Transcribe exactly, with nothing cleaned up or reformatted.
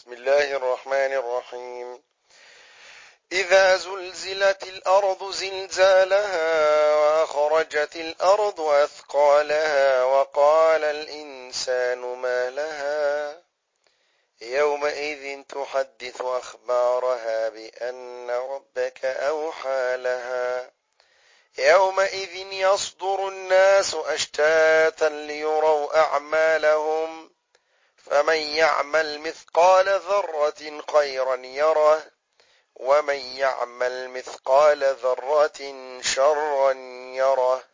بسم الله الرحمن الرحيم. إذا زلزلت الأرض زلزالها وأخرجت الأرض أثقالها وقال الإنسان ما لها يومئذ تحدث أخبارها بأن ربك أوحى لها يومئذ يصدر الناس أشتاتا ليروا أعمالهم فمن يعمل مثقال ذرة خيرا يره ومن يعمل مثقال ذرة شرا يره